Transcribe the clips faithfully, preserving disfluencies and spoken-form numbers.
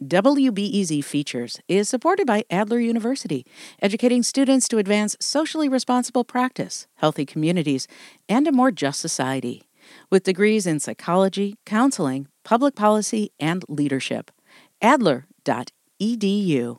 W B E Z Features is supported by Adler University, educating students to advance socially responsible practice, healthy communities, and a more just society. With degrees in psychology, counseling, public policy, and leadership. Adler dot E D U.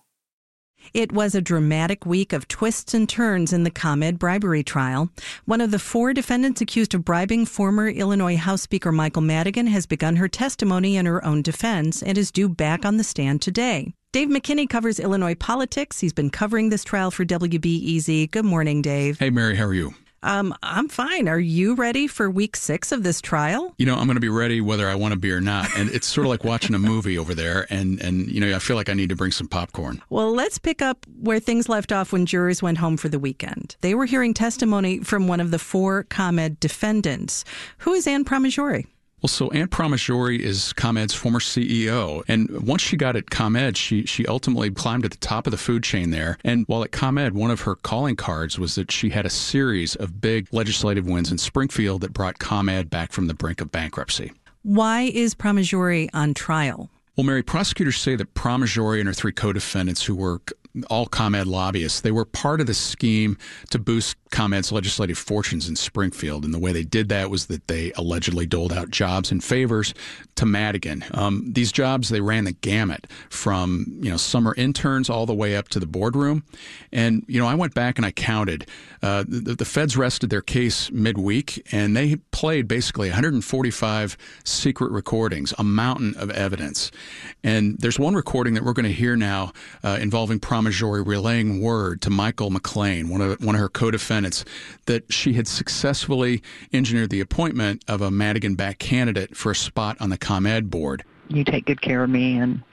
It was a dramatic week of twists and turns in the ComEd bribery trial. One of the four defendants accused of bribing former Illinois House Speaker Michael Madigan has begun her testimony in her own defense and is due back on the stand today. Dave McKinney covers Illinois politics. He's been covering this trial for W B E Z. Good morning, Dave. Hey, Mary, how are you? Um, I'm fine. Are you ready for week six of this trial? You know, I'm going to be ready whether I want to be or not. And it's sort of like watching a movie over there. And, and, you know, I feel like I need to bring some popcorn. Well, let's pick up where things left off when jurors went home for the weekend. They were hearing testimony from one of the four ComEd defendants. Who is Anne Pramaggiore? Well, so Anne Pramaggiore is ComEd's former C E O. And once she got at ComEd, she she ultimately climbed at the top of the food chain there. And while at ComEd, one of her calling cards was that she had a series of big legislative wins in Springfield that brought ComEd back from the brink of bankruptcy. Why is Pramaggiore on trial? Well, Mary, prosecutors say that Pramaggiore and her three co-defendants, who were all ComEd lobbyists, they were part of the scheme to boost ComEd's legislative fortunes in Springfield. And the way they did that was that they allegedly doled out jobs and favors to Madigan. Um, these jobs, they ran the gamut from, you know, summer interns all the way up to the boardroom. And, you know, I went back and I counted. Uh, the, the feds rested their case midweek, and they played basically one hundred forty-five secret recordings, a mountain of evidence. And there's one recording that we're going to hear now uh, involving Pramaggiore relaying word to Michael McLean, one of one of her co-defendants, that she had successfully engineered the appointment of a Madigan-backed candidate for a spot on the ComEd board. You take good care of me, and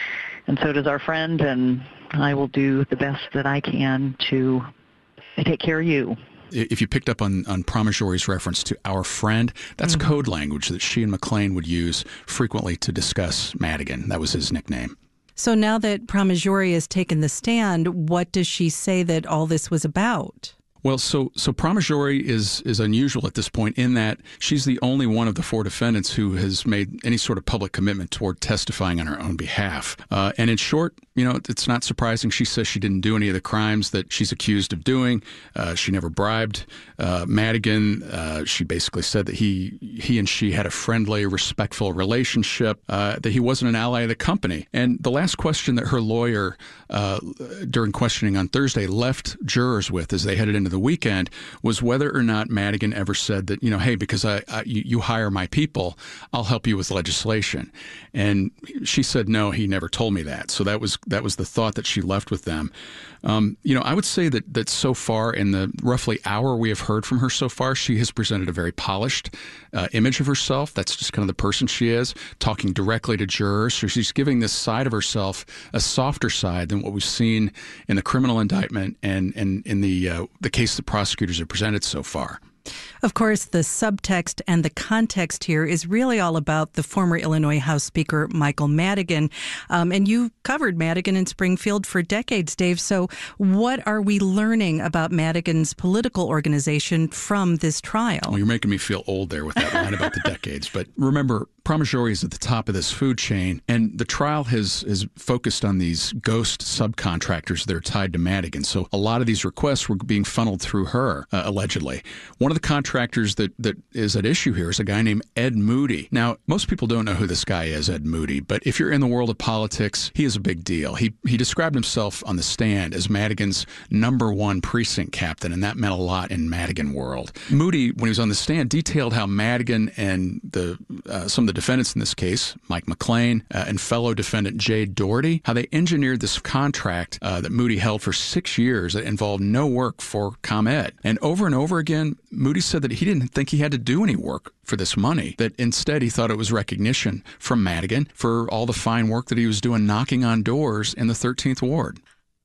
and so does our friend, and I will do the best that I can to take care of you. If you picked up on, on Pramaggiore reference to our friend, that's mm-hmm. code language that she and McLean would use frequently to discuss Madigan. That was his nickname. So now that Pramaggiore has taken the stand, what does she say that all this was about? Well, so so Pramaggiore is is unusual at this point in that she's the only one of the four defendants who has made any sort of public commitment toward testifying on her own behalf. Uh, and in short, you know, it's not surprising. She says she didn't do any of the crimes that she's accused of doing. Uh, she never bribed uh, Madigan. Uh, she basically said that he he and she had a friendly, respectful relationship, uh, that he wasn't an ally of the company. And the last question that her lawyer, uh, during questioning on Thursday, left jurors with as they headed into the weekend was whether or not Madigan ever said that, you know, hey, because I, I you, you hire my people, I'll help you with legislation. And she said, no, he never told me that. So that was that was the thought that she left with them. Um, you know, I would say that that so far in the roughly hour we have heard from her so far, she has presented a very polished uh, image of herself. That's just kind of the person she is, talking directly to jurors. So she's giving this side of herself a softer side than what we've seen in the criminal indictment and, and in the uh, the case the prosecutors have presented so far. Of course, the subtext and the context here is really all about the former Illinois House Speaker Michael Madigan. Um, and you covered Madigan in Springfield for decades, Dave. So what are we learning about Madigan's political organization from this trial? Well, you're making me feel old there with that line about the decades. But remember, Pramaggiore is at the top of this food chain, and the trial has, has focused on these ghost subcontractors that are tied to Madigan. So a lot of these requests were being funneled through her, uh, allegedly. One of the contractors that, that is at issue here is a guy named Ed Moody. Now, most people don't know who this guy is, Ed Moody, but if you're in the world of politics, he is a big deal. He he described himself on the stand as Madigan's number one precinct captain, and that meant a lot in Madigan world. Moody, when he was on the stand, detailed how Madigan and the uh, some of the defendants in this case, Mike McLean uh, and fellow defendant Jade Doherty, how they engineered this contract uh, that Moody held for six years that involved no work for ComEd. And over and over again, Moody said that he didn't think he had to do any work for this money, that instead he thought it was recognition from Madigan for all the fine work that he was doing knocking on doors in the thirteenth Ward.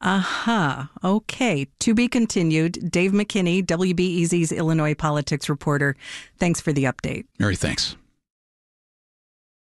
Aha. Uh-huh. Okay. To be continued. Dave McKinney, W B E Z's Illinois politics reporter. Thanks for the update. Mary, thanks.